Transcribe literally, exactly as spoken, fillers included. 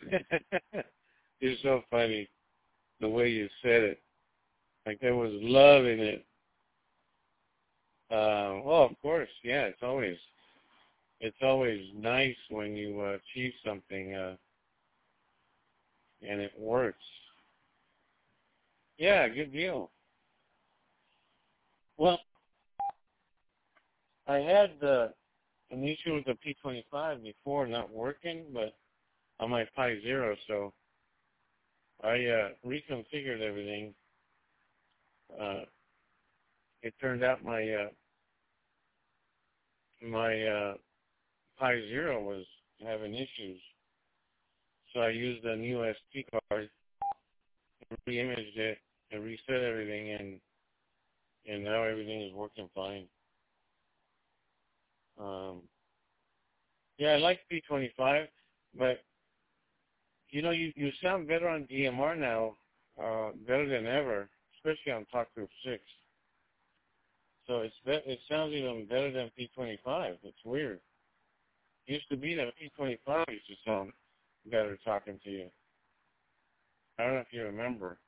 You're so funny the way you said it. Like I was loving it. Uh, well, of course, yeah. It's always it's always nice when you uh, achieve something uh, and it works. Yeah, good deal. Well, I had uh, an issue with the P twenty-five before not working, but on my Pi Zero, so I uh, reconfigured everything. Uh, it turned out my uh, my uh, Pi Zero was having issues, so I used a new S D card, re-imaged it, and reset everything, and and now everything is working fine. Um, yeah, I like P twenty-five, but you know, you, you sound better on D M R now, uh, better than ever, especially on Talk Group six. So it's be- it sounds even better than P twenty-five. It's weird. It used to be that P twenty-five used to sound better talking to you. I don't know if you remember.